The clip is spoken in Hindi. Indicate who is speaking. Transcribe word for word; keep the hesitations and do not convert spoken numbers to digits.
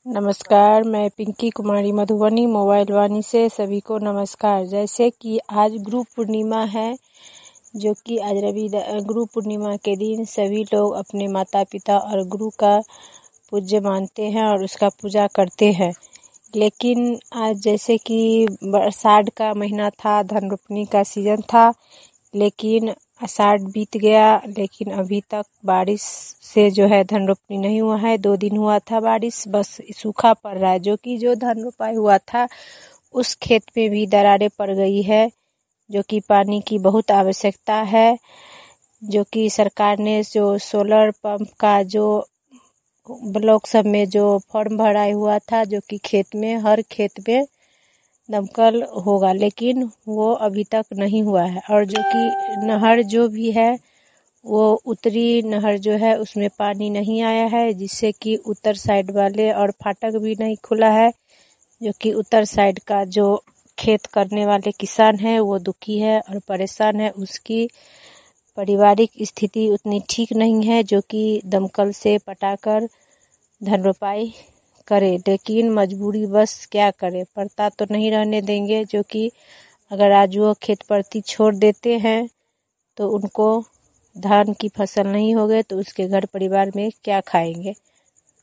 Speaker 1: नमस्कार, मैं पिंकी कुमारी मधुबनी मोबाइल वाणी से सभी को नमस्कार। जैसे कि आज गुरु पूर्णिमा है, जो कि आज रवि गुरु पूर्णिमा के दिन सभी लोग अपने माता पिता और गुरु का पूज्य मानते हैं और उसका पूजा करते हैं। लेकिन आज जैसे कि आषाढ़ का महीना था, धन रोपनी का सीजन था, लेकिन आषाढ़ बीत गया, लेकिन अभी तक बारिश से जो है धन रोपनी नहीं हुआ है। दो दिन हुआ था बारिश, बस सूखा पड़ रहा है, जो कि जो धन रोपाई हुआ था उस खेत में भी दरारें पड़ गई है, जो कि पानी की बहुत आवश्यकता है। जो कि सरकार ने जो सोलर पंप का जो ब्लॉक सब में जो फॉर्म भराया हुआ था, जो कि खेत में हर खेत में दमकल होगा, लेकिन वो अभी तक नहीं हुआ है। और जो कि नहर जो भी है, वो उत्तरी नहर जो है उसमें पानी नहीं आया है, जिससे कि उत्तर साइड वाले और फाटक भी नहीं खुला है, जो कि उत्तर साइड का जो खेत करने वाले किसान है वो दुखी है और परेशान है। उसकी पारिवारिक स्थिति उतनी ठीक नहीं है जो कि दमकल से पटाकर धन रोपाई करे, लेकिन मजबूरी बस क्या करे, पड़ता तो नहीं रहने देंगे। जो कि अगर आज वो खेत परती छोड़ देते हैं तो उनको धान की फसल नहीं होगे तो उसके घर परिवार में क्या खाएंगे।